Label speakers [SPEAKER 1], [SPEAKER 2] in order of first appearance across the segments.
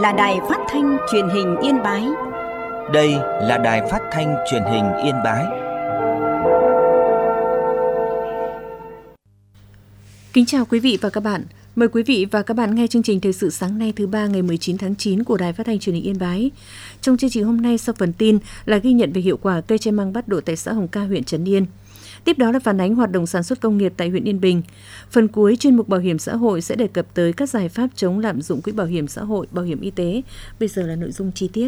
[SPEAKER 1] là đài phát thanh truyền hình Yên Bái.
[SPEAKER 2] Đây là đài phát thanh truyền hình Yên Bái.
[SPEAKER 3] Kính chào quý vị và các bạn. Mời quý vị và các bạn nghe chương trình Thời sự sáng nay thứ ba ngày 19 tháng 9 của Đài Phát thanh Truyền hình Yên Bái. Trong chương trình hôm nay, sau phần tin là ghi nhận về hiệu quả cây tre măng bắt độ tại xã Hồng Ca, huyện Trấn Yên. Tiếp đó là phản ánh hoạt động sản xuất công nghiệp tại huyện Yên Bình. Phần cuối chuyên mục Bảo hiểm xã hội sẽ đề cập tới các giải pháp chống lạm dụng quỹ bảo hiểm xã hội, bảo hiểm y tế. Bây giờ là nội dung chi tiết.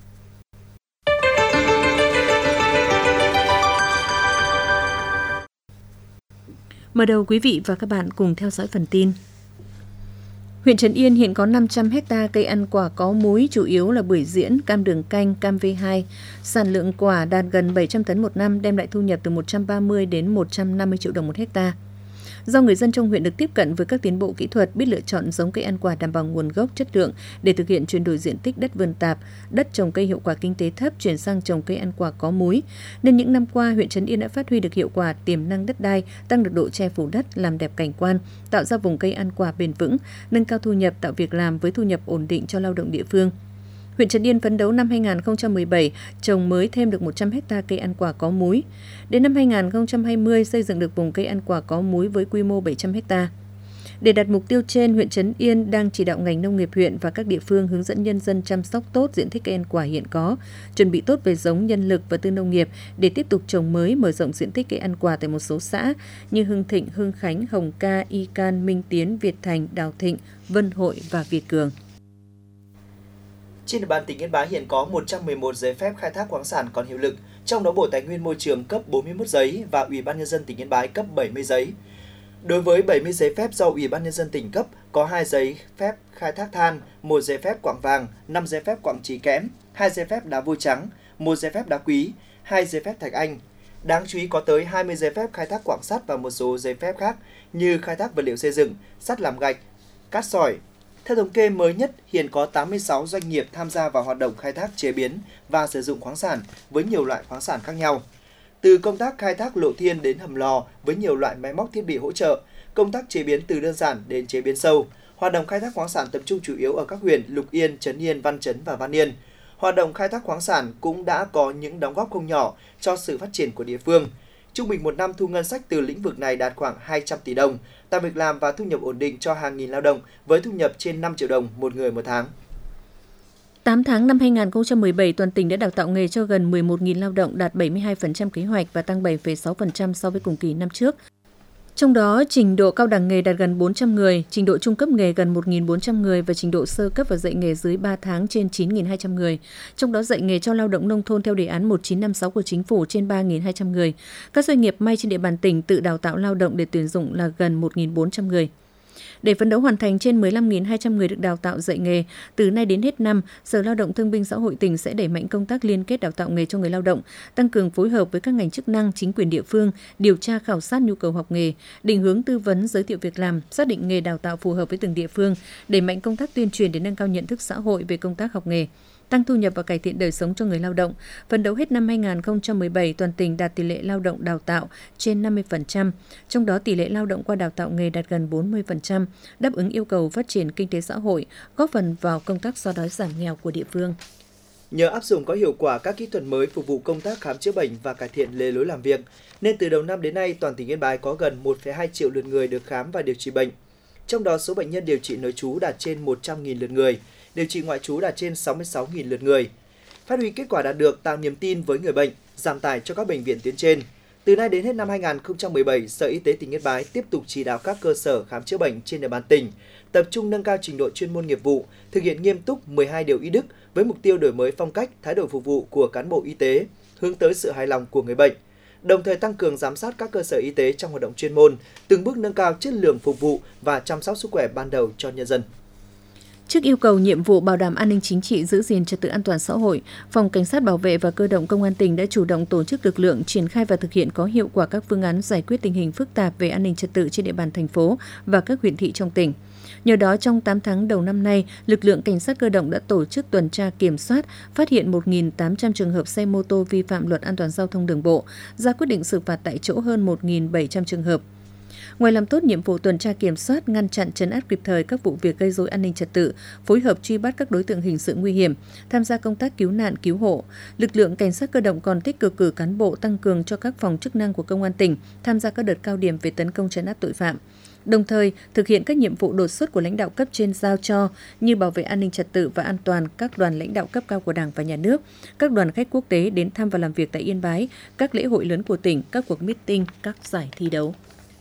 [SPEAKER 3] Mở đầu quý vị và các bạn cùng theo dõi phần tin. Huyện Trấn Yên hiện có 500 ha cây ăn quả có múi, chủ yếu là bưởi diễn, cam đường canh, cam V2. Sản lượng quả đạt gần 700 tấn một năm, đem lại thu nhập từ 130 đến 150 triệu đồng một hectare. Do người dân trong huyện được tiếp cận với các tiến bộ kỹ thuật, biết lựa chọn giống cây ăn quả đảm bảo nguồn gốc, chất lượng để thực hiện chuyển đổi diện tích đất vườn tạp, đất trồng cây hiệu quả kinh tế thấp chuyển sang trồng cây ăn quả có múi, nên những năm qua huyện Trấn Yên đã phát huy được hiệu quả tiềm năng đất đai, tăng được độ che phủ đất, làm đẹp cảnh quan, tạo ra vùng cây ăn quả bền vững, nâng cao thu nhập, tạo việc làm với thu nhập ổn định cho lao động địa phương. Huyện Trấn Yên phấn đấu năm 2017 trồng mới thêm được 100 ha cây ăn quả có múi. Đến năm 2020 xây dựng được vùng cây ăn quả có múi với quy mô 700 ha. Để đạt mục tiêu trên, huyện Trấn Yên đang chỉ đạo ngành nông nghiệp huyện và các địa phương hướng dẫn nhân dân chăm sóc tốt diện tích cây ăn quả hiện có, chuẩn bị tốt về giống, nhân lực và tư nông nghiệp để tiếp tục trồng mới, mở rộng diện tích cây ăn quả tại một số xã như Hưng Thịnh, Hưng Khánh, Hồng Ca, Y Can, Minh Tiến, Việt Thành, Đào Thịnh, Vân Hội và Việt Cường.
[SPEAKER 4] Trên địa bàn tỉnh Yên Bái hiện có 111 giấy phép khai thác khoáng sản còn hiệu lực, trong đó Bộ Tài nguyên Môi trường cấp 41 giấy và Ủy ban Nhân dân tỉnh Yên Bái cấp 70 giấy. Đối với 70 giấy phép do Ủy ban Nhân dân tỉnh cấp, có 2 giấy phép khai thác than, 1 giấy phép quặng vàng, 5 giấy phép quặng trì kẽm, 2 giấy phép đá vôi trắng, 1 giấy phép đá quý, 2 giấy phép thạch anh. Đáng chú ý có tới 20 giấy phép khai thác quặng sắt và một số giấy phép khác như khai thác vật liệu xây dựng, sắt làm gạch, cát sỏi. Theo thống kê mới nhất, hiện có 86 doanh nghiệp tham gia vào hoạt động khai thác, chế biến và sử dụng khoáng sản với nhiều loại khoáng sản khác nhau. Từ công tác khai thác lộ thiên đến hầm lò với nhiều loại máy móc thiết bị hỗ trợ, công tác chế biến từ đơn giản đến chế biến sâu. Hoạt động khai thác khoáng sản tập trung chủ yếu ở các huyện Lục Yên, Trấn Yên, Văn Chấn và Văn Yên. Hoạt động khai thác khoáng sản cũng đã có những đóng góp không nhỏ cho sự phát triển của địa phương. Trung bình một năm thu ngân sách từ lĩnh vực này đạt khoảng 200 tỷ đồng, tạo việc làm và thu nhập ổn định cho hàng nghìn lao động với thu nhập trên 5 triệu đồng một người một tháng.
[SPEAKER 3] 8 tháng năm 2017, toàn tỉnh đã đào tạo nghề cho gần 11.000 lao động, đạt 72% kế hoạch và tăng 7,6% so với cùng kỳ năm trước. Trong đó, trình độ cao đẳng nghề đạt gần 400 người, trình độ trung cấp nghề gần 1.400 người và trình độ sơ cấp và dạy nghề dưới 3 tháng trên 9.200 người. Trong đó, dạy nghề cho lao động nông thôn theo đề án 1956 của Chính phủ trên 3.200 người. Các doanh nghiệp may trên địa bàn tỉnh tự đào tạo lao động để tuyển dụng là gần 1.400 người. Để phấn đấu hoàn thành trên 15.200 người được đào tạo dạy nghề, từ nay đến hết năm, Sở Lao động Thương binh Xã hội tỉnh sẽ đẩy mạnh công tác liên kết đào tạo nghề cho người lao động, tăng cường phối hợp với các ngành chức năng, chính quyền địa phương, điều tra khảo sát nhu cầu học nghề, định hướng tư vấn giới thiệu việc làm, xác định nghề đào tạo phù hợp với từng địa phương, đẩy mạnh công tác tuyên truyền để nâng cao nhận thức xã hội về công tác học nghề, tăng thu nhập và cải thiện đời sống cho người lao động. Phấn đấu hết năm 2017, toàn tỉnh đạt tỷ lệ lao động đào tạo trên 50%, trong đó tỷ lệ lao động qua đào tạo nghề đạt gần 40%, đáp ứng yêu cầu phát triển kinh tế xã hội, góp phần vào công tác xóa đói giảm nghèo của địa phương.
[SPEAKER 4] Nhờ áp dụng có hiệu quả các kỹ thuật mới phục vụ công tác khám chữa bệnh và cải thiện lề lối làm việc, nên từ đầu năm đến nay, toàn tỉnh Yên Bái có gần 1,2 triệu lượt người được khám và điều trị bệnh. Trong đó, số bệnh nhân điều trị nội trú đạt trên 100.000 lượt người, điều trị ngoại trú đạt trên 66.000 lượt người. Phát huy kết quả đạt được tạo niềm tin với người bệnh, giảm tải cho các bệnh viện tuyến trên. Từ nay đến hết năm 2017, Sở Y tế tỉnh Yên Bái tiếp tục chỉ đạo các cơ sở khám chữa bệnh trên địa bàn tỉnh tập trung nâng cao trình độ chuyên môn nghiệp vụ, thực hiện nghiêm túc 12 điều y đức với mục tiêu đổi mới phong cách, thái độ phục vụ của cán bộ y tế, hướng tới sự hài lòng của người bệnh. Đồng thời tăng cường giám sát các cơ sở y tế trong hoạt động chuyên môn, từng bước nâng cao chất lượng phục vụ và chăm sóc sức khỏe ban đầu cho nhân dân.
[SPEAKER 3] Trước yêu cầu nhiệm vụ bảo đảm an ninh chính trị, giữ gìn trật tự an toàn xã hội, Phòng Cảnh sát Bảo vệ và Cơ động Công an tỉnh đã chủ động tổ chức lực lượng triển khai và thực hiện có hiệu quả các phương án giải quyết tình hình phức tạp về an ninh trật tự trên địa bàn thành phố và các huyện thị trong tỉnh. Nhờ đó, trong 8 tháng đầu năm nay, lực lượng Cảnh sát cơ động đã tổ chức tuần tra kiểm soát, phát hiện 1.800 trường hợp xe mô tô vi phạm luật an toàn giao thông đường bộ, ra quyết định xử phạt tại chỗ hơn 1.700 trường hợp. Ngoài làm tốt nhiệm vụ tuần tra kiểm soát, ngăn chặn trấn áp kịp thời các vụ việc gây rối an ninh trật tự, phối hợp truy bắt các đối tượng hình sự nguy hiểm, tham gia công tác cứu nạn cứu hộ, lực lượng cảnh sát cơ động còn tích cực cử cán bộ tăng cường cho các phòng chức năng của công an tỉnh tham gia các đợt cao điểm về tấn công trấn áp tội phạm. Đồng thời, thực hiện các nhiệm vụ đột xuất của lãnh đạo cấp trên giao cho như bảo vệ an ninh trật tự và an toàn các đoàn lãnh đạo cấp cao của Đảng và Nhà nước, các đoàn khách quốc tế đến thăm và làm việc tại Yên Bái, các lễ hội lớn của tỉnh, các cuộc meeting, các giải thi đấu.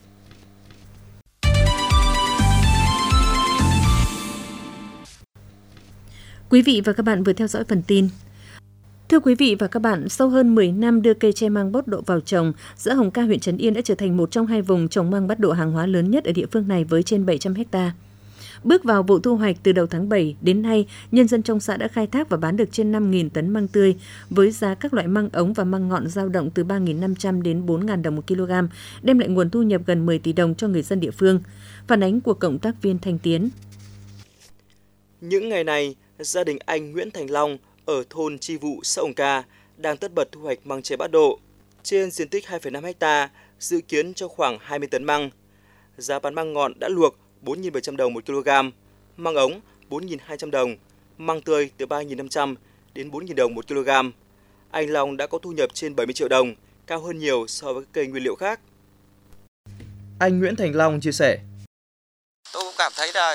[SPEAKER 3] Quý vị và các bạn vừa theo dõi phần tin. Thưa quý vị và các bạn, sau hơn 10 năm đưa cây tre măng bát độ vào trồng, xã Hồng Ca, huyện Trấn Yên đã trở thành một trong hai vùng trồng măng bát độ hàng hóa lớn nhất ở địa phương này với trên 700 ha. Bước vào vụ thu hoạch từ đầu tháng 7 đến nay, nhân dân trong xã đã khai thác và bán được trên 5.000 tấn măng tươi với giá các loại măng ống và măng ngọn dao động từ 3.500 đến 4.000 đồng một kg, đem lại nguồn thu nhập gần 10 tỷ đồng cho người dân địa phương. Phản ánh của cộng tác viên Thanh Tiến.
[SPEAKER 4] Những ngày này, gia đình anh Nguyễn Thành Long ở thôn Chi Vụ, xã Hồng Ca đang tất bật thu hoạch măng tre bát độ. Trên diện tích 2,5 ha, dự kiến cho khoảng 20 tấn măng. Giá bán măng ngọn đã luộc 4.700 đồng một kg, măng ống 4.200 đồng, măng tươi từ 3.500 đến 4.000 đồng một kg. Anh Long đã có thu nhập trên 70 triệu đồng, cao hơn nhiều so với các cây nguyên liệu khác. Anh Nguyễn Thành Long chia sẻ:
[SPEAKER 5] Tôi cũng cảm thấy là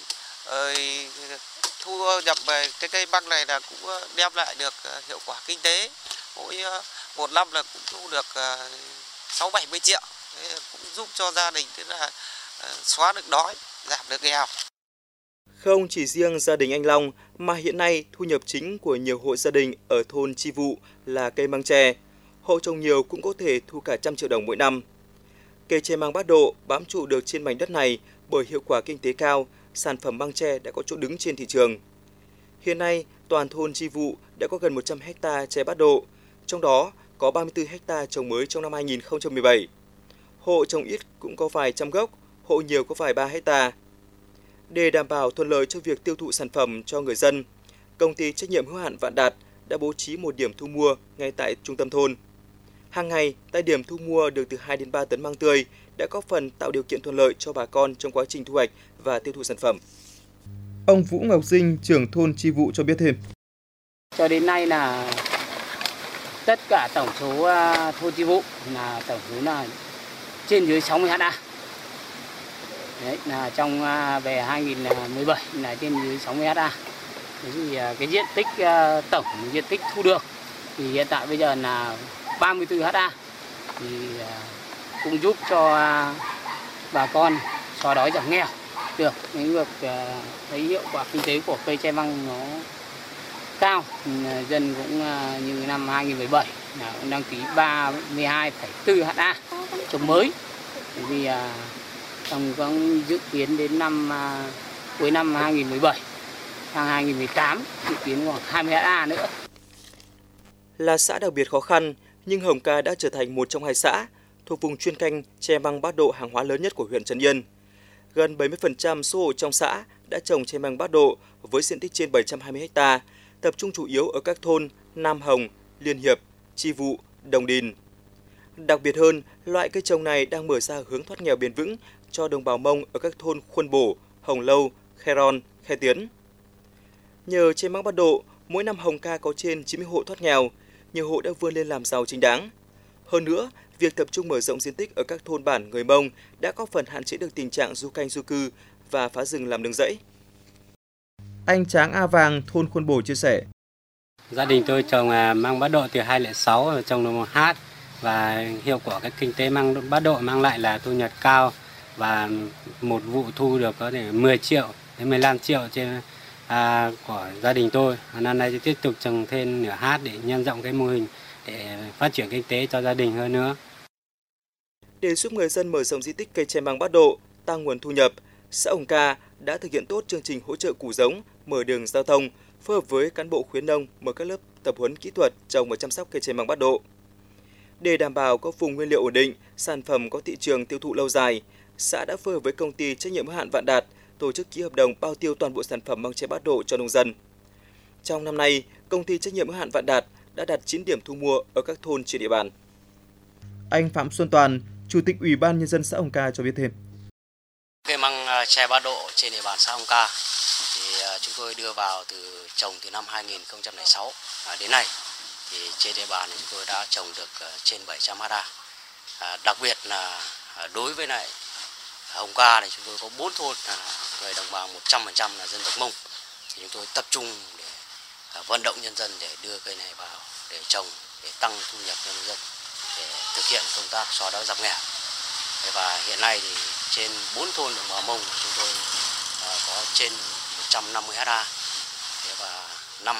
[SPEAKER 5] thu nhập về cái cây măng này là cũng đem lại được hiệu quả kinh tế. Mỗi một năm là cũng thu được 6-70 triệu, cũng giúp cho gia đình tức là xóa được đói, giảm được nghèo.
[SPEAKER 4] Không chỉ riêng gia đình anh Long mà hiện nay thu nhập chính của nhiều hộ gia đình ở thôn Chi Vụ là cây măng tre. Hộ trồng nhiều cũng có thể thu cả 100 triệu đồng mỗi năm. Cây tre măng bát độ bám trụ được trên mảnh đất này bởi hiệu quả kinh tế cao, sản phẩm măng tre đã có chỗ đứng trên thị trường. Hiện nay, toàn thôn Chi Vụ đã có gần 100 ha tre bát độ, trong đó có 34 ha trồng mới trong năm 2017. Hộ trồng ít cũng có vài trăm gốc, hộ nhiều có vài 3 ha. Để đảm bảo thuận lợi cho việc tiêu thụ sản phẩm cho người dân, công ty trách nhiệm hữu hạn Vạn Đạt đã bố trí một điểm thu mua ngay tại trung tâm thôn. Hàng ngày, tại điểm thu mua được từ 2 đến 3 tấn măng tươi đã góp phần tạo điều kiện thuận lợi cho bà con trong quá trình thu hoạch và tiêu thụ sản phẩm. Ông Vũ Ngọc Dinh, trưởng thôn Chi Vụ cho biết thêm:
[SPEAKER 6] Cho đến nay là tất cả tổng số thôn Chi Vụ là tổng số là trên dưới 60 ha. Đấy là trong về 2017 là trên dưới 60 ha. Thế thì cái diện tích tổng diện tích thu được thì hiện tại bây giờ là 34 ha. Thì cũng giúp cho bà con xóa đói giảm nghèo được. Những việc thấy hiệu quả kinh tế của cây tre măng nó cao. Dân cũng như năm 2017 là cũng đăng ký 32,4 ha trồng mới. Vì trong có dự kiến đến năm cuối năm 2017 sang 2018 dự kiến khoảng 20 ha nữa.
[SPEAKER 4] Là xã đặc biệt khó khăn, nhưng Hồng Ca đã trở thành một trong hai xã thuộc vùng chuyên canh tre măng bát độ hàng hóa lớn nhất của huyện Trấn Yên. Gần 70% số hộ trong xã đã trồng tre măng bát độ với diện tích trên 720 ha, tập trung chủ yếu ở các thôn Nam Hồng, Liên Hiệp, Chi Vụ, Đồng Đìn. Đặc biệt hơn, loại cây trồng này đang mở ra hướng thoát nghèo bền vững cho đồng bào Mông ở các thôn Khuôn Bổ, Hồng Lâu, Khe Ron, Khe Tiến. Nhờ tre măng bát độ, mỗi năm Hồng Ca có trên 90 hộ thoát nghèo, nhiều hộ đã vươn lên làm giàu chính đáng. Hơn nữa, việc tập trung mở rộng diện tích ở các thôn bản người Mông đã góp phần hạn chế được tình trạng du canh du cư và phá rừng làm nương rẫy. Anh Tráng A Vàng, thôn Khuôn Bổ chia sẻ:
[SPEAKER 7] Gia đình tôi trồng măng bát độ từ 2006 trồng được 1 ha và hiệu quả cái kinh tế măng bát độ mang lại là thu nhập cao và một vụ thu được có thể 10 triệu đến 15 triệu trên của gia đình tôi. Năm nay sẽ tiếp tục trồng thêm nửa ha để nhân rộng cái mô hình để phát triển kinh tế cho gia đình hơn nữa.
[SPEAKER 4] Để giúp người dân mở rộng diện tích cây tre măng bát độ, tăng nguồn thu nhập, xã Hồng Ca đã thực hiện tốt chương trình hỗ trợ củ giống, mở đường giao thông, phối hợp với cán bộ khuyến nông mở các lớp tập huấn kỹ thuật trồng và chăm sóc cây tre măng bát độ. Để đảm bảo có vùng nguyên liệu ổn định, sản phẩm có thị trường tiêu thụ lâu dài, xã đã phối hợp với công ty trách nhiệm hữu hạn Vạn Đạt tổ chức ký hợp đồng bao tiêu toàn bộ sản phẩm măng tre bát độ cho nông dân. Trong năm nay, công ty trách nhiệm hữu hạn Vạn Đạt đã đặt 9 điểm thu mua ở các thôn trên địa bàn. Anh Phạm Xuân Toàn, Chủ tịch Ủy ban Nhân dân xã Ồng Ca cho biết thêm.
[SPEAKER 8] Cây măng tre Bát Độ trên địa bàn xã Ồng Ca thì chúng tôi đưa vào trồng từ năm 2006 đến nay. Thì trên địa bàn chúng tôi đã trồng được trên 700 ha. Đặc biệt là đối với lại Ồng Ca thì chúng tôi có 4 thôn người đồng bào 100% là dân tộc Mông. Thì chúng tôi tập trung để vận động nhân dân để đưa cây này vào để trồng, để tăng thu nhập cho nhân dân, để thực hiện công tác xóa đói giảm nghèo. Và hiện nay thì trên 4 thôn đồng bào Mông chúng tôi có trên 150 ha. Và năm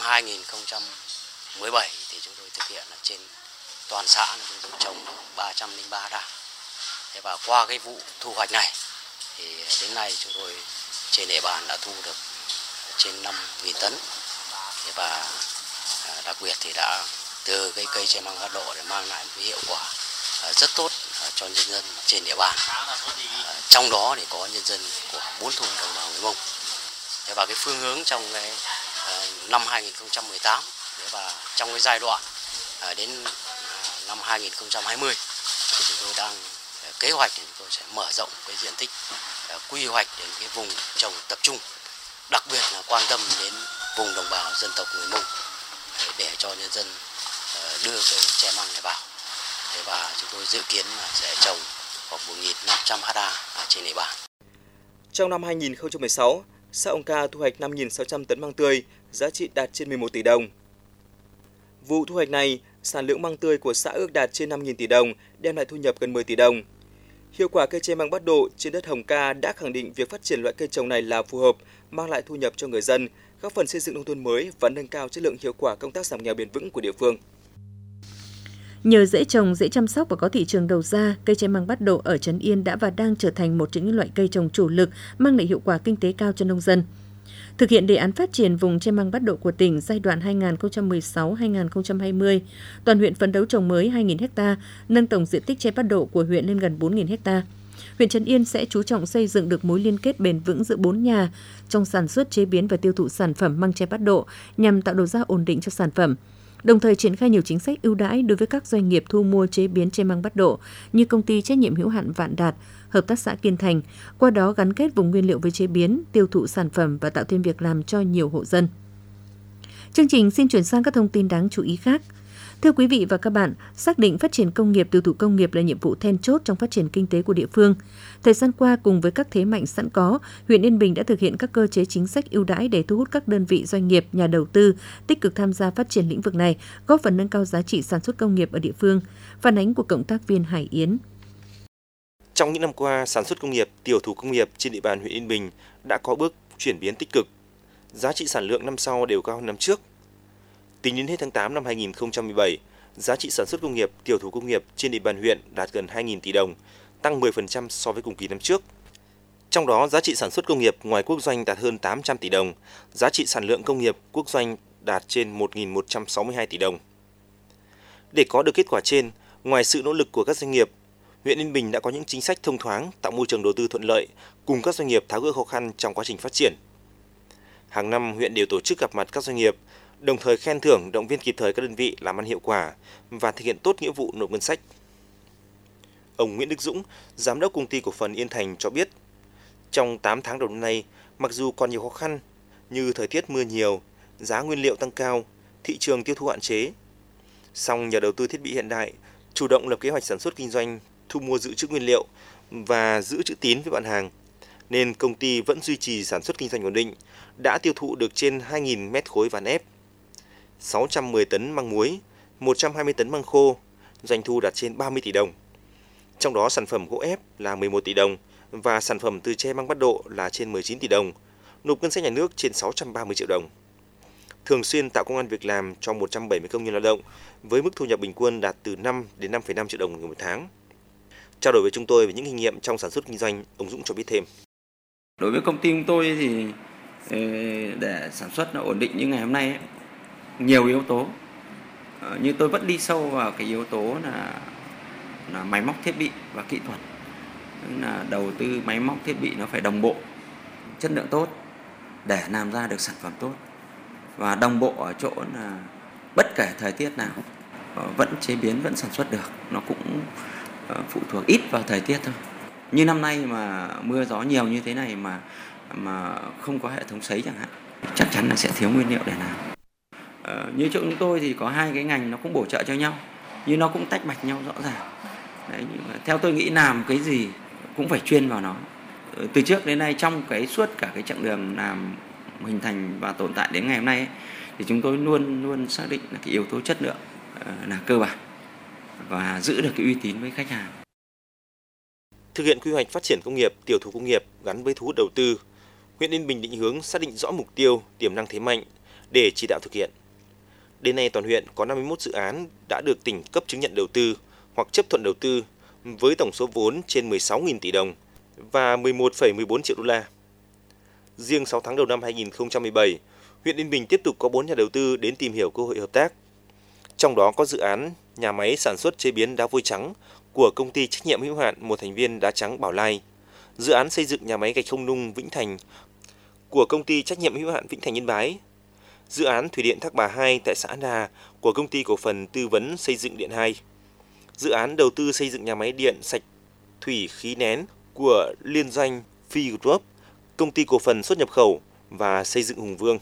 [SPEAKER 8] 2017 thì chúng tôi thực hiện là trên toàn xã chúng tôi trồng 303 ha. Và qua cái vụ thu hoạch này thì đến nay chúng tôi trên địa bàn đã thu được trên 5.000 tấn. Và đặc biệt thì đã từ cái cây tre măng Bát Độ để mang lại một hiệu quả rất tốt cho nhân dân trên địa bàn. Trong đó thì có nhân dân của 4 thôn đồng bào người Mông. Và cái phương hướng trong cái năm 2018 và trong cái giai đoạn đến năm 2020 thì chúng tôi đang kế hoạch thì chúng tôi sẽ mở rộng cái diện tích quy hoạch đến cái vùng trồng tập trung, đặc biệt là quan tâm đến vùng đồng bào dân tộc người Mông để cho nhân dân đưa cây tre măng này vào. Và chúng tôi dự kiến là sẽ trồng khoảng 1.500 ha trên địa bàn.
[SPEAKER 4] Trong năm 2016, xã Ồng Ca thu hoạch 5.600 tấn măng tươi, giá trị đạt trên 11 tỷ đồng. Vụ thu hoạch này, sản lượng măng tươi của xã ước đạt trên 5.000 tỷ đồng, đem lại thu nhập gần 10 tỷ đồng. Hiệu quả cây tre măng Bát Độ trên đất Ồng Ca đã khẳng định việc phát triển loại cây trồng này là phù hợp, mang lại thu nhập cho người dân, góp phần xây dựng nông thôn mới và nâng cao chất lượng hiệu quả công tác giảm nghèo bền vững của địa phương.
[SPEAKER 3] Nhờ dễ trồng, dễ chăm sóc và có thị trường đầu ra, cây tre măng Bát Độ ở Trấn Yên đã và đang trở thành một trong những loại cây trồng chủ lực mang lại hiệu quả kinh tế cao cho nông dân. Thực hiện đề án phát triển vùng tre măng Bát Độ của tỉnh giai đoạn 2016-2020, toàn huyện phấn đấu trồng mới 2.000 ha, nâng tổng diện tích tre Bát Độ của huyện lên gần 4.000 ha. Huyện Trấn Yên sẽ chú trọng xây dựng được mối liên kết bền vững giữa 4 nhà trong sản xuất, chế biến và tiêu thụ sản phẩm măng tre Bát Độ nhằm tạo đầu ra ổn định cho sản phẩm. Đồng thời triển khai nhiều chính sách ưu đãi đối với các doanh nghiệp thu mua chế biến tre măng Bát Độ như công ty trách nhiệm hữu hạn Vạn Đạt, hợp tác xã Kiên Thành, qua đó gắn kết vùng nguyên liệu với chế biến, tiêu thụ sản phẩm và tạo thêm việc làm cho nhiều hộ dân. Chương trình xin chuyển sang các thông tin đáng chú ý khác. Thưa quý vị và các bạn, xác định phát triển công nghiệp, tiêu thụ công nghiệp là nhiệm vụ then chốt trong phát triển kinh tế của địa phương. Thời gian qua, cùng với các thế mạnh sẵn có, huyện Yên Bình đã thực hiện các cơ chế chính sách ưu đãi để thu hút các đơn vị doanh nghiệp, nhà đầu tư tích cực tham gia phát triển lĩnh vực này, góp phần nâng cao giá trị sản xuất công nghiệp ở địa phương. Phản ánh của cộng tác viên Hải Yến.
[SPEAKER 9] Trong những năm qua, sản xuất công nghiệp, tiểu thủ công nghiệp trên địa bàn huyện Yên Bình đã có bước chuyển biến tích cực. Giá trị sản lượng năm sau đều cao hơn năm trước. Tính đến hết tháng 8 năm 2017, giá trị sản xuất công nghiệp, tiểu thủ công nghiệp trên địa bàn huyện đạt gần 2.000 tỷ đồng, tăng 10% so với cùng kỳ năm trước. Trong đó, giá trị sản xuất công nghiệp ngoài quốc doanh đạt hơn 800 tỷ đồng, giá trị sản lượng công nghiệp quốc doanh đạt trên 1.162 tỷ đồng. Để có được kết quả trên, ngoài sự nỗ lực của các doanh nghiệp, huyện Yên Bình đã có những chính sách thông thoáng, tạo môi trường đầu tư thuận lợi, cùng các doanh nghiệp tháo gỡ khó khăn trong quá trình phát triển. Hàng năm, huyện đều tổ chức gặp mặt các doanh nghiệp, đồng thời khen thưởng, động viên kịp thời các đơn vị làm ăn hiệu quả và thực hiện tốt nghĩa vụ nộp ngân sách. Ông Nguyễn Đức Dũng, giám đốc công ty cổ phần Yên Thành cho biết, trong 8 tháng đầu năm nay, mặc dù còn nhiều khó khăn như thời tiết mưa nhiều, giá nguyên liệu tăng cao, thị trường tiêu thụ hạn chế, song nhờ đầu tư thiết bị hiện đại, chủ động lập kế hoạch sản xuất kinh doanh, thu mua dự trữ nguyên liệu và giữ chữ tín với bạn hàng, nên công ty vẫn duy trì sản xuất kinh doanh ổn định, đã tiêu thụ được trên 2.000 mét khối ván ép, 610 tấn măng muối, 120 tấn măng khô, doanh thu đạt trên 30 tỷ đồng. Trong đó sản phẩm gỗ ép là 11 tỷ đồng và sản phẩm từ tre măng Bát Độ là trên 19 tỷ đồng, nộp ngân sách nhà nước trên 630 triệu đồng. Thường xuyên tạo công ăn việc làm cho 170 công nhân lao động với mức thu nhập bình quân đạt từ 5 đến 5,5 triệu đồng một tháng. Trao đổi với chúng tôi về những kinh nghiệm trong sản xuất kinh doanh, ông Dũng cho biết thêm.
[SPEAKER 10] Đối với công ty chúng tôi thì để sản xuất nó ổn định như ngày hôm nay ấy, nhiều yếu tố. Như tôi vẫn đi sâu vào cái yếu tố là máy móc thiết bị và kỹ thuật. Là đầu tư máy móc thiết bị nó phải đồng bộ, chất lượng tốt để làm ra được sản phẩm tốt. Và đồng bộ ở chỗ là bất kể thời tiết nào vẫn chế biến, vẫn sản xuất được. Nó cũng phụ thuộc ít vào thời tiết thôi. Như năm nay mà mưa gió nhiều như thế này mà không có hệ thống sấy chẳng hạn, chắc chắn là sẽ thiếu nguyên liệu để làm. Như chỗ chúng tôi thì có hai cái ngành nó cũng bổ trợ cho nhau, nhưng nó cũng tách bạch nhau rõ ràng. Đấy, nhưng mà theo tôi nghĩ làm cái gì cũng phải chuyên vào nó. Từ trước đến nay trong suốt cả cái chặng đường làm hình thành và tồn tại đến ngày hôm nay ấy, thì chúng tôi luôn xác định là cái yếu tố chất lượng là cơ bản và giữ được cái uy tín với khách hàng.
[SPEAKER 9] Thực hiện quy hoạch phát triển công nghiệp, tiểu thủ công nghiệp gắn với thu hút đầu tư, huyện Yên Bình định hướng xác định rõ mục tiêu, tiềm năng thế mạnh để chỉ đạo thực hiện. Đến nay toàn huyện có 51 dự án đã được tỉnh cấp chứng nhận đầu tư hoặc chấp thuận đầu tư với tổng số vốn trên 16.000 tỷ đồng và 11,14 triệu đô la. Riêng 6 tháng đầu năm 2017, huyện Yên Bình tiếp tục có 4 nhà đầu tư đến tìm hiểu cơ hội hợp tác. Trong đó có dự án nhà máy sản xuất chế biến đá vôi trắng của công ty trách nhiệm hữu hạn một thành viên đá trắng Bảo Lai, dự án xây dựng nhà máy gạch không nung Vĩnh Thành của công ty trách nhiệm hữu hạn Vĩnh Thành Yên Bái, dự án thủy điện Thác Bà 2 tại xã An Hà của công ty cổ phần tư vấn xây dựng Điện 2, dự án đầu tư xây dựng nhà máy điện sạch thủy khí nén của liên doanh Phi Group, công ty cổ phần xuất nhập khẩu và xây dựng Hùng Vương.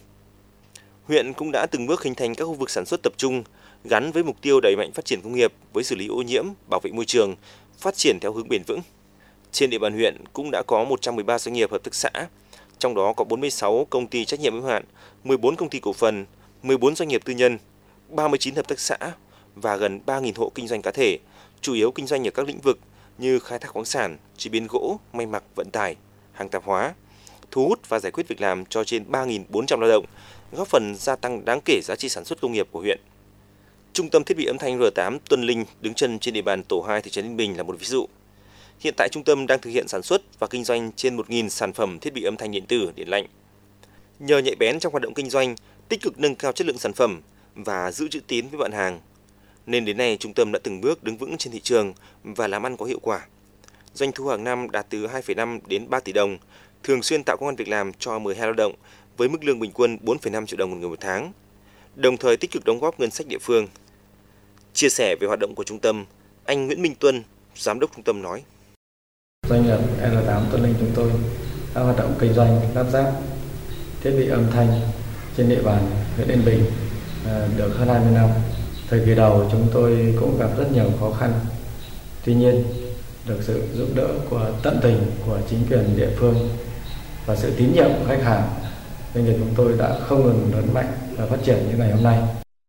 [SPEAKER 9] Huyện cũng đã từng bước hình thành các khu vực sản xuất tập trung gắn với mục tiêu đẩy mạnh phát triển công nghiệp với xử lý ô nhiễm, bảo vệ môi trường, phát triển theo hướng bền vững. Trên địa bàn huyện cũng đã có 113 doanh nghiệp hợp tác xã, trong đó có 46 công ty trách nhiệm hữu hạn, 14 công ty cổ phần, 14 doanh nghiệp tư nhân, 39 hợp tác xã và gần 3.000 hộ kinh doanh cá thể, chủ yếu kinh doanh ở các lĩnh vực như khai thác khoáng sản, chế biến gỗ, may mặc, vận tải, hàng tạp hóa, thu hút và giải quyết việc làm cho trên 3.400 lao động, góp phần gia tăng đáng kể giá trị sản xuất công nghiệp của huyện. Trung tâm thiết bị âm thanh R8 Tuân Linh đứng chân trên địa bàn tổ 2 thị trấn Yên Bình là một ví dụ. Hiện tại trung tâm đang thực hiện sản xuất và kinh doanh trên 1.000 sản phẩm thiết bị âm thanh điện tử, điện lạnh. Nhờ nhạy bén trong hoạt động kinh doanh, tích cực nâng cao chất lượng sản phẩm và giữ chữ tín với bạn hàng, nên đến nay trung tâm đã từng bước đứng vững trên thị trường và làm ăn có hiệu quả. Doanh thu hàng năm đạt từ 2,5 đến 3 tỷ đồng, thường xuyên tạo công ăn việc làm cho 12 lao động với mức lương bình quân 4,5 triệu đồng một người một tháng, đồng thời tích cực đóng góp ngân sách địa phương. Chia sẻ về hoạt động của trung tâm, anh Nguyễn Minh Tuân, giám đốc trung tâm nói:
[SPEAKER 11] Doanh nghiệp R8 Tuân Linh chúng tôi đã hoạt động kinh doanh lắp ráp thiết bị âm thanh trên địa bàn huyện Yên Bình được hơn 20 năm. Thời kỳ đầu chúng tôi cũng gặp rất nhiều khó khăn. Tuy nhiên, được sự giúp đỡ của tận tình của chính quyền địa phương và sự tín nhiệm của khách hàng, doanh nghiệp chúng tôi đã không ngừng lớn mạnh và phát triển như ngày hôm nay.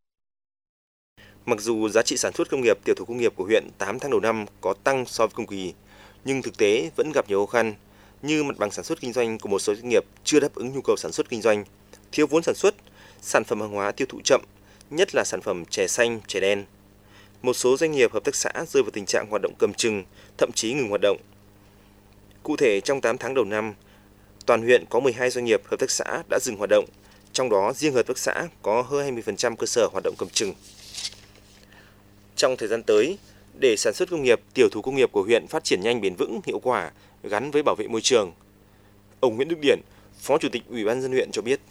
[SPEAKER 9] Mặc dù giá trị sản xuất công nghiệp, tiểu thủ công nghiệp của huyện 8 tháng đầu năm có tăng so với cùng kỳ, nhưng thực tế vẫn gặp nhiều khó khăn, như mặt bằng sản xuất kinh doanh của một số doanh nghiệp chưa đáp ứng nhu cầu sản xuất kinh doanh, thiếu vốn sản xuất, sản phẩm hàng hóa tiêu thụ chậm, nhất là sản phẩm chè xanh, chè đen. Một số doanh nghiệp hợp tác xã rơi vào tình trạng hoạt động cầm chừng, thậm chí ngừng hoạt động. Cụ thể, trong 8 tháng đầu năm, toàn huyện có 12 doanh nghiệp hợp tác xã đã dừng hoạt động, trong đó riêng hợp tác xã có hơn 20% cơ sở hoạt động cầm chừng. Trong thời gian tới, để sản xuất công nghiệp, tiểu thủ công nghiệp của huyện phát triển nhanh, bền vững, hiệu quả, gắn với bảo vệ môi trường, ông Nguyễn Đức Điển, Phó Chủ tịch Ủy ban nhân dân huyện cho biết.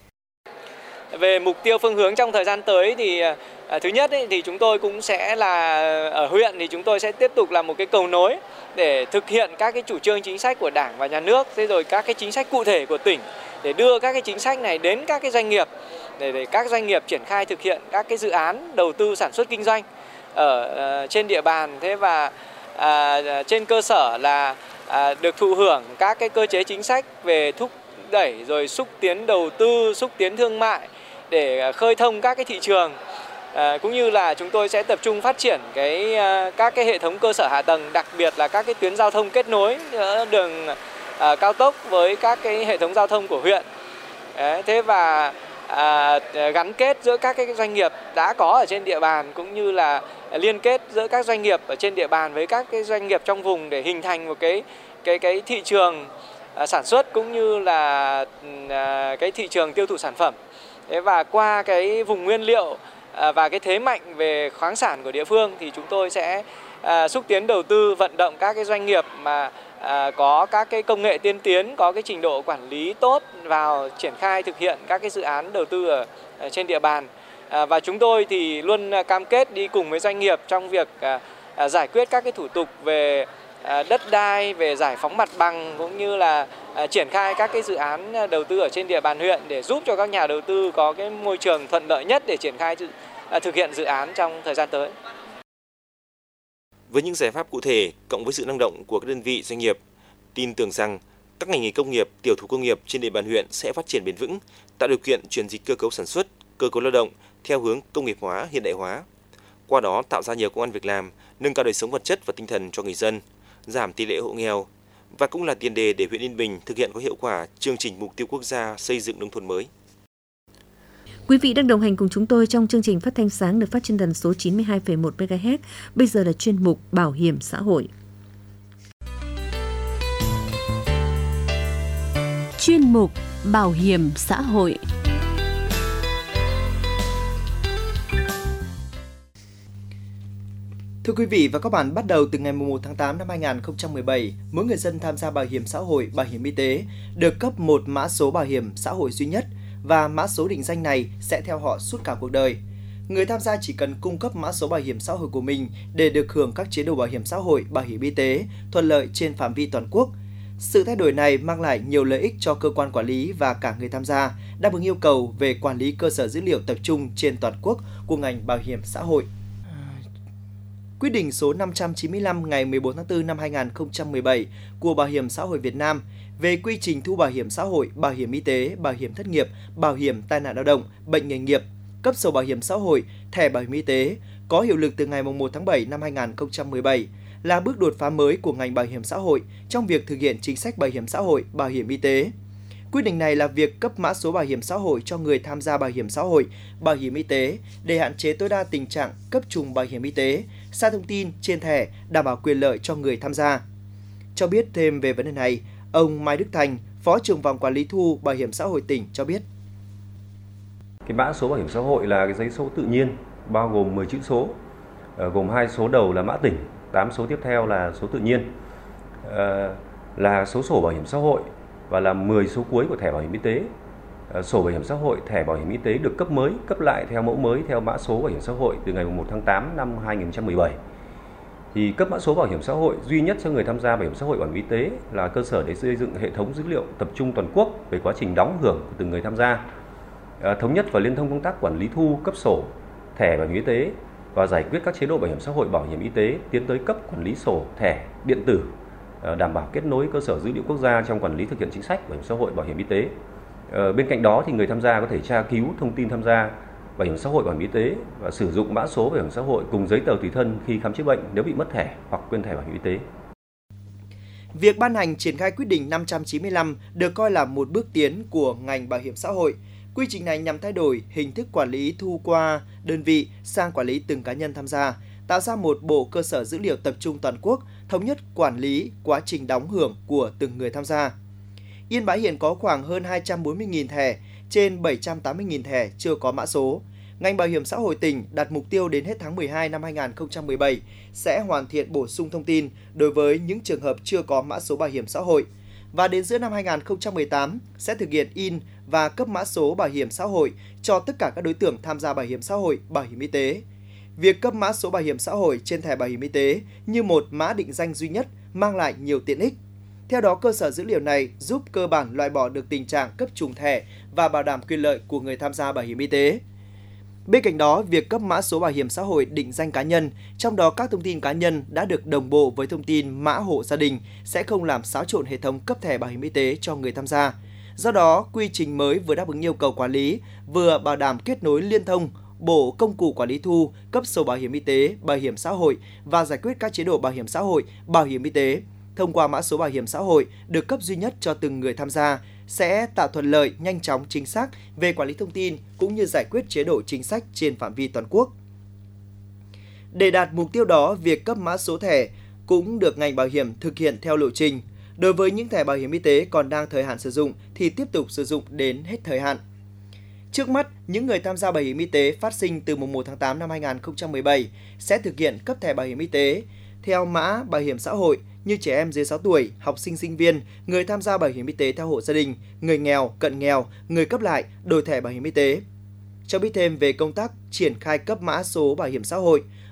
[SPEAKER 12] Về mục tiêu phương hướng trong thời gian tới thì thứ nhất thì chúng tôi cũng sẽ là ở huyện thì chúng tôi sẽ tiếp tục là một cái cầu nối để thực hiện các cái chủ trương chính sách của Đảng và Nhà nước, thế rồi các cái chính sách cụ thể của tỉnh để đưa các cái chính sách này đến các cái doanh nghiệp để các doanh nghiệp triển khai thực hiện các cái dự án đầu tư sản xuất kinh doanh ở trên địa bàn. Thế và trên cơ sở là được thụ hưởng các cái cơ chế chính sách về thúc đẩy rồi xúc tiến đầu tư, xúc tiến thương mại để khơi thông các cái thị trường, cũng như là chúng tôi sẽ tập trung phát triển các cái hệ thống cơ sở hạ tầng, đặc biệt là các cái tuyến giao thông kết nối đường cao tốc với các cái hệ thống giao thông của huyện. Thế và gắn kết giữa các cái doanh nghiệp đã có ở trên địa bàn cũng như là liên kết giữa các doanh nghiệp ở trên địa bàn với các cái doanh nghiệp trong vùng để hình thành một cái thị trường sản xuất cũng như là cái thị trường tiêu thụ sản phẩm. Thế và qua cái vùng nguyên liệu và cái thế mạnh về khoáng sản của địa phương thì chúng tôi sẽ xúc tiến đầu tư, vận động các cái doanh nghiệp mà có các cái công nghệ tiên tiến, có cái trình độ quản lý tốt vào triển khai thực hiện các cái dự án đầu tư ở trên địa bàn. Và chúng tôi thì luôn cam kết đi cùng với doanh nghiệp trong việc giải quyết các cái thủ tục về đất đai, về giải phóng mặt bằng cũng như là triển khai các cái dự án đầu tư ở trên địa bàn huyện để giúp cho các nhà đầu tư có cái môi trường thuận lợi nhất để triển khai thực hiện dự án trong thời gian tới.
[SPEAKER 9] Với những giải pháp cụ thể cộng với sự năng động của các đơn vị doanh nghiệp, tin tưởng rằng các ngành nghề công nghiệp, tiểu thủ công nghiệp trên địa bàn huyện sẽ phát triển bền vững, tạo điều kiện chuyển dịch cơ cấu sản xuất, cơ cấu lao động theo hướng công nghiệp hóa, hiện đại hóa. Qua đó tạo ra nhiều công ăn việc làm, nâng cao đời sống vật chất và tinh thần cho người dân, giảm tỷ lệ hộ nghèo và cũng là tiền đề để huyện Yên Bình thực hiện có hiệu quả chương trình mục tiêu quốc gia xây dựng nông thôn mới.
[SPEAKER 3] Quý vị đang đồng hành cùng chúng tôi trong chương trình phát thanh sáng được phát trên tần số 92,1 MHz. Bây giờ là chuyên mục Bảo hiểm xã hội.
[SPEAKER 1] Chuyên mục Bảo hiểm xã hội.
[SPEAKER 4] Thưa quý vị và các bạn, bắt đầu từ ngày 1 tháng 8 năm 2017, mỗi người dân tham gia bảo hiểm xã hội, bảo hiểm y tế được cấp một mã số bảo hiểm xã hội duy nhất và mã số định danh này sẽ theo họ suốt cả cuộc đời. Người tham gia chỉ cần cung cấp mã số bảo hiểm xã hội của mình để được hưởng các chế độ bảo hiểm xã hội, bảo hiểm y tế thuận lợi trên phạm vi toàn quốc. Sự thay đổi này mang lại nhiều lợi ích cho cơ quan quản lý và cả người tham gia, đáp ứng yêu cầu về quản lý cơ sở dữ liệu tập trung trên toàn quốc của ngành bảo hiểm xã hội. Quyết định số 595 ngày 14 tháng 4 năm 2017 của Bảo hiểm xã hội Việt Nam về quy trình thu bảo hiểm xã hội, bảo hiểm y tế, bảo hiểm thất nghiệp, bảo hiểm tai nạn lao động, bệnh nghề nghiệp, cấp sổ bảo hiểm xã hội, thẻ bảo hiểm y tế có hiệu lực từ ngày 1 tháng 7 năm 2017 là bước đột phá mới của ngành bảo hiểm xã hội trong việc thực hiện chính sách bảo hiểm xã hội, bảo hiểm y tế. Quyết định này là việc cấp mã số bảo hiểm xã hội cho người tham gia bảo hiểm xã hội, bảo hiểm y tế để hạn chế tối đa tình trạng cấp trùng bảo hiểm y tế, sai thông tin trên thẻ, đảm bảo quyền lợi cho người tham gia. Cho biết thêm về vấn đề này, ông Mai Đức Thành, Phó trưởng phòng quản lý thu bảo hiểm xã hội tỉnh cho biết.
[SPEAKER 13] Cái mã số bảo hiểm xã hội là cái giấy số tự nhiên bao gồm 10 chữ số, gồm 2 số đầu là mã tỉnh, 8 số tiếp theo là số tự nhiên, là số sổ bảo hiểm xã hội và là 10 số cuối của thẻ bảo hiểm y tế. Sổ bảo hiểm xã hội, thẻ bảo hiểm y tế được cấp mới, cấp lại theo mẫu mới theo mã số bảo hiểm xã hội từ ngày 1 tháng 8 năm 2017. Thì cấp mã số bảo hiểm xã hội duy nhất cho người tham gia bảo hiểm xã hội, bảo hiểm y tế là cơ sở để xây dựng hệ thống dữ liệu tập trung toàn quốc về quá trình đóng hưởng của từng người tham gia, thống nhất và liên thông công tác quản lý thu, cấp sổ, thẻ bảo hiểm y tế và giải quyết các chế độ bảo hiểm xã hội, bảo hiểm y tế, tiến tới cấp quản lý sổ, thẻ điện tử, đảm bảo kết nối cơ sở dữ liệu quốc gia trong quản lý thực hiện chính sách bảo hiểm xã hội, bảo hiểm y tế. Bên cạnh đó thì người tham gia có thể tra cứu thông tin tham gia bảo hiểm xã hội, bảo hiểm y tế và sử dụng mã số bảo hiểm xã hội cùng giấy tờ tùy thân khi khám chữa bệnh nếu bị mất thẻ hoặc quên thẻ bảo hiểm y tế.
[SPEAKER 4] Việc ban hành triển khai quyết định 595 được coi là một bước tiến của ngành bảo hiểm xã hội. Quy trình này nhằm thay đổi hình thức quản lý thu qua đơn vị sang quản lý từng cá nhân tham gia, tạo ra một bộ cơ sở dữ liệu tập trung toàn quốc, thống nhất quản lý quá trình đóng hưởng của từng người tham gia. Yên Bái hiện có khoảng hơn 240.000 thẻ, trên 780.000 thẻ chưa có mã số. Ngành bảo hiểm xã hội tỉnh đặt mục tiêu đến hết tháng 12 năm 2017 sẽ hoàn thiện bổ sung thông tin đối với những trường hợp chưa có mã số bảo hiểm xã hội. Và đến giữa năm 2018 sẽ thực hiện in và cấp mã số bảo hiểm xã hội cho tất cả các đối tượng tham gia bảo hiểm xã hội, bảo hiểm y tế. Việc cấp mã số bảo hiểm xã hội trên thẻ bảo hiểm y tế như một mã định danh duy nhất mang lại nhiều tiện ích. Theo đó, cơ sở dữ liệu này giúp cơ bản loại bỏ được tình trạng cấp trùng thẻ và bảo đảm quyền lợi của người tham gia bảo hiểm y tế. Bên cạnh đó, việc cấp mã số bảo hiểm xã hội định danh cá nhân, trong đó các thông tin cá nhân đã được đồng bộ với thông tin mã hộ gia đình sẽ không làm xáo trộn hệ thống cấp thẻ bảo hiểm y tế cho người tham gia. Do đó, quy trình mới vừa đáp ứng yêu cầu quản lý, vừa bảo đảm kết nối liên thông bộ công cụ quản lý thu, cấp sổ bảo hiểm y tế, bảo hiểm xã hội và giải quyết các chế độ bảo hiểm xã hội, bảo hiểm y tế. Thông qua mã số bảo hiểm xã hội được cấp duy nhất cho từng người tham gia sẽ tạo thuận lợi, nhanh chóng, chính xác về quản lý thông tin cũng như giải quyết chế độ chính sách trên phạm vi toàn quốc. Để đạt mục tiêu đó, việc cấp mã số thẻ cũng được ngành bảo hiểm thực hiện theo lộ trình. Đối với những thẻ bảo hiểm y tế còn đang thời hạn sử dụng thì tiếp tục sử dụng đến hết thời hạn. Trước mắt, những người tham gia bảo hiểm y tế phát sinh từ mùng 1 tháng 8 năm 2017 sẽ thực hiện cấp thẻ bảo hiểm y tế theo mã bảo hiểm xã hội như trẻ em dưới 6 tuổi, học sinh, sinh viên, người tham gia bảo hiểm y tế theo hộ gia đình, người nghèo, cận nghèo, người cấp lại, đổi thẻ bảo hiểm y tế. Cho biết thêm về công tác triển khai cấp mã số bảo hiểm xã hội,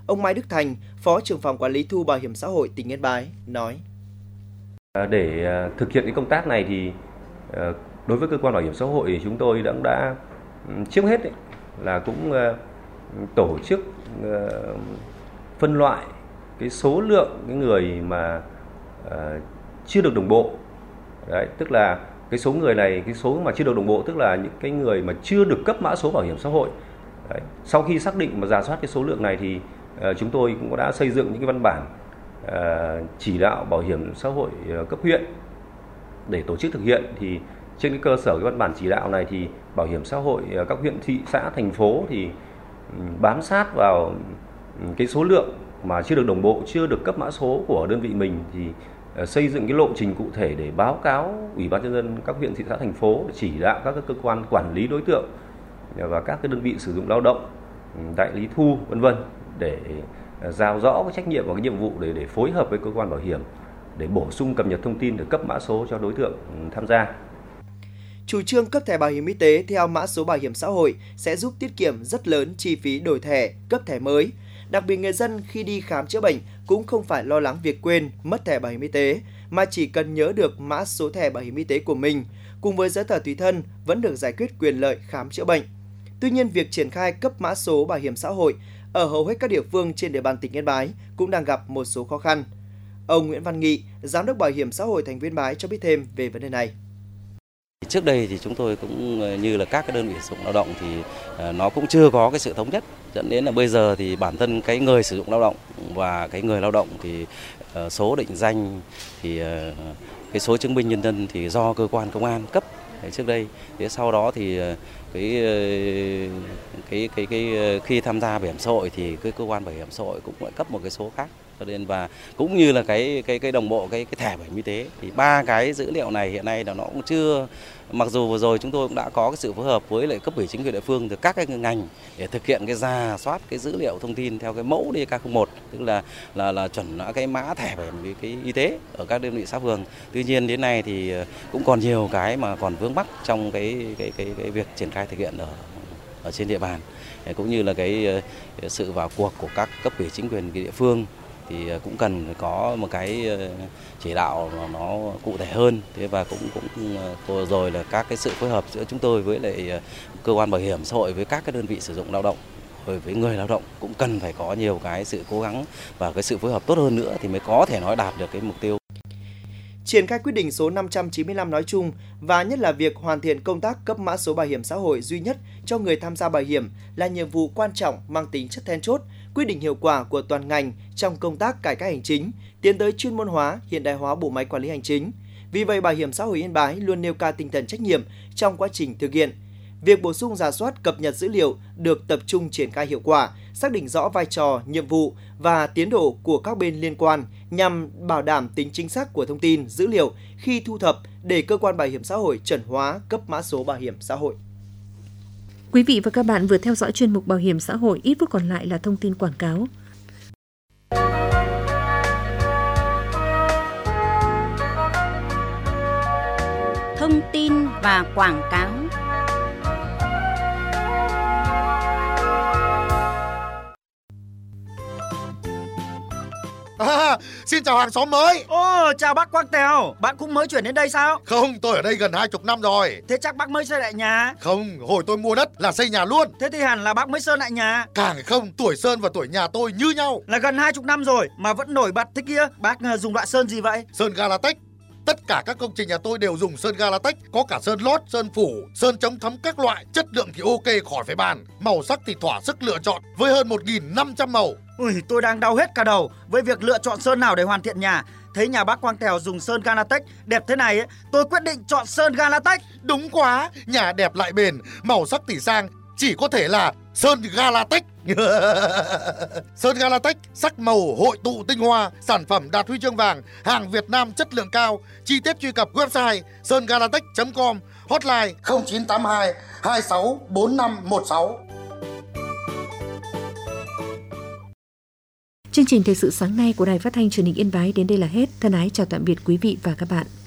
[SPEAKER 4] Ông Mai Đức Thành, Phó trưởng phòng quản lý thu bảo hiểm xã hội tỉnh Yên Bái nói:
[SPEAKER 13] Để thực hiện cái công tác này thì đối với cơ quan bảo hiểm xã hội thì chúng tôi đã trước hết là cũng tổ chức phân loại cái số lượng cái người mà chưa được đồng bộ. Đấy, tức là cái số người này, cái số mà chưa được đồng bộ tức là những cái người mà chưa được cấp mã số bảo hiểm xã hội. Đấy, sau khi xác định và rà soát cái số lượng này thì chúng tôi cũng đã xây dựng những cái văn bản chỉ đạo bảo hiểm xã hội cấp huyện để tổ chức thực hiện. Thì trên cái cơ sở cái văn bản chỉ đạo này thì bảo hiểm xã hội các huyện, thị xã, thành phố thì bám sát vào cái số lượng mà chưa được đồng bộ, chưa được cấp mã số của đơn vị mình thì xây dựng cái lộ trình cụ thể để báo cáo Ủy ban nhân dân các huyện, thị xã, thành phố, chỉ đạo các cơ quan quản lý đối tượng và các cái đơn vị sử dụng lao động, đại lý thu v.v. để giao rõ cái trách nhiệm và cái nhiệm vụ để phối hợp với cơ quan bảo hiểm để bổ sung cập nhật thông tin để cấp mã số cho đối tượng tham gia.
[SPEAKER 4] Chủ trương cấp thẻ bảo hiểm y tế theo mã số bảo hiểm xã hội sẽ giúp tiết kiệm rất lớn chi phí đổi thẻ, cấp thẻ mới. Đặc biệt người dân khi đi khám chữa bệnh cũng không phải lo lắng việc quên, mất thẻ bảo hiểm y tế, mà chỉ cần nhớ được mã số thẻ bảo hiểm y tế của mình, cùng với giấy tờ tùy thân vẫn được giải quyết quyền lợi khám chữa bệnh. Tuy nhiên, việc triển khai cấp mã số bảo hiểm xã hội ở hầu hết các địa phương trên địa bàn tỉnh Yên Bái cũng đang gặp một số khó khăn. Ông Nguyễn Văn Nghị, Giám đốc Bảo hiểm xã hội thành phố Yên Bái cho biết thêm về vấn đề này.
[SPEAKER 14] Trước đây thì chúng tôi cũng như là các cái đơn vị sử dụng lao động thì nó cũng chưa có cái sự thống nhất, dẫn đến là bây giờ thì bản thân cái người sử dụng lao động và cái người lao động thì số định danh thì cái số chứng minh nhân dân thì do cơ quan công an cấp trước đây. Thế sau đó thì cái khi tham gia bảo hiểm xã hội thì cái cơ quan bảo hiểm xã hội cũng lại cấp một cái số khác. Cho nên và cũng như là cái đồng bộ cái thẻ bảo hiểm y tế thì ba cái dữ liệu này hiện nay là nó cũng chưa, mặc dù vừa rồi chúng tôi cũng đã có cái sự phối hợp với lại cấp ủy chính quyền địa phương từ các cái ngành để thực hiện cái rà soát cái dữ liệu thông tin theo cái mẫu DK01, tức là chuẩn cái mã thẻ bảo hiểm cái y tế ở các đơn vị xã phường. Tuy nhiên đến nay thì cũng còn nhiều cái mà còn vướng mắc trong cái việc triển khai thực hiện ở trên địa bàn, cũng như là cái sự vào cuộc của các cấp ủy chính quyền địa phương thì cũng cần phải có một cái chỉ đạo nó cụ thể hơn. Thế và cũng rồi là các cái sự phối hợp giữa chúng tôi với lại cơ quan bảo hiểm xã hội với các cái đơn vị sử dụng lao động rồi với người lao động cũng cần phải có nhiều cái sự cố gắng và cái sự phối hợp tốt hơn nữa thì mới có thể nói đạt được cái mục tiêu.
[SPEAKER 4] Triển khai quyết định số 595 nói chung và nhất là việc hoàn thiện công tác cấp mã số bảo hiểm xã hội duy nhất cho người tham gia bảo hiểm là nhiệm vụ quan trọng mang tính chất then chốt, quyết định hiệu quả của toàn ngành trong công tác cải cách hành chính, tiến tới chuyên môn hóa, hiện đại hóa bộ máy quản lý hành chính. Vì vậy, Bảo hiểm xã hội Yên Bái luôn nêu cao tinh thần trách nhiệm trong quá trình thực hiện. Việc bổ sung rà soát cập nhật dữ liệu được tập trung triển khai hiệu quả, xác định rõ vai trò, nhiệm vụ và tiến độ của các bên liên quan nhằm bảo đảm tính chính xác của thông tin, dữ liệu khi thu thập để cơ quan bảo hiểm xã hội chuẩn hóa cấp mã số bảo hiểm xã hội.
[SPEAKER 3] Quý vị và các bạn vừa theo dõi chuyên mục Bảo hiểm xã hội, ít phút còn lại là thông tin quảng cáo.
[SPEAKER 1] Thông tin và quảng cáo.
[SPEAKER 15] Xin chào hàng xóm mới.
[SPEAKER 16] Chào bác Quang Tèo. Bạn cũng mới chuyển đến đây sao?
[SPEAKER 15] Không, tôi ở đây gần 20 năm rồi.
[SPEAKER 16] Thế chắc bác mới xây lại nhà?
[SPEAKER 15] Không, hồi tôi mua đất là xây nhà luôn.
[SPEAKER 16] Thế thì hẳn là bác mới sơn lại nhà.
[SPEAKER 15] Càng không, tuổi sơn và tuổi nhà tôi như nhau.
[SPEAKER 16] Là gần 20 năm rồi mà vẫn nổi bật thế kia. Bác dùng loại sơn gì vậy?
[SPEAKER 15] Sơn Galatech. Tất cả các công trình nhà tôi đều dùng sơn Galatech, có cả sơn lót, sơn phủ, sơn chống thấm các loại, chất lượng thì ok khỏi phải bàn, màu sắc thì thỏa sức lựa chọn với hơn 1.500 màu.
[SPEAKER 16] Tôi đang đau hết cả đầu với việc lựa chọn sơn nào để hoàn thiện nhà. Thấy nhà bác Quang Tèo dùng sơn Galatech đẹp thế này ấy, tôi quyết định chọn sơn Galatech.
[SPEAKER 15] Đúng quá, nhà đẹp lại bền, màu sắc thì sang, chỉ có thể là sơn Galatech. Sơn Galatech sắc màu hội tụ tinh hoa, sản phẩm đạt huy chương vàng, hàng Việt Nam chất lượng cao. Chi tiết truy cập website söngalatech.com, hotline 0982 26 4516.
[SPEAKER 3] Chương trình thời sự sáng nay của Đài Phát thanh Truyền hình Yên Bái đến đây là hết. Thân ái chào tạm biệt quý vị và các bạn.